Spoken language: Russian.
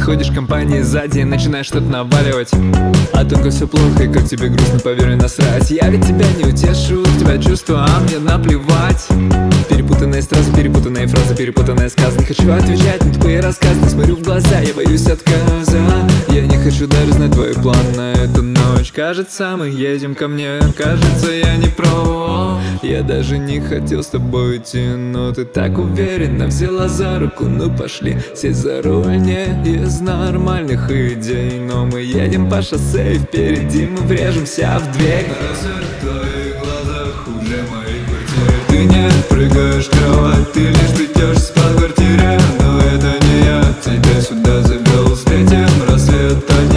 подходишь к компании сзади и начинаешь что-то наваливать. А только все плохо и как тебе грустно, поверь мне, насрать. Я ведь тебя не утешу, у тебя чувства, а мне наплевать. Перепутанные стразы, перепутанные фразы, перепутанные сказы. Не хочу отвечать на тупые рассказы, не смотрю в глаза, я боюсь отказа. Я не хочу даже знать твой план на эту ночь. Кажется, мы едем ко мне, кажется, я не прав. Я даже не хотел с тобой идти, но ты так уверенно взяла за руку. Ну пошли, сесть за руль не из нормальных идей. Но мы едем по шоссе и впереди мы врежемся в дверь. Разве в твоих глазах хуже моей квартиры? Ты не прыгаешь в кровать, ты лишь плетешься по квартире. Но это не я тебя сюда завел, встретим рассвет.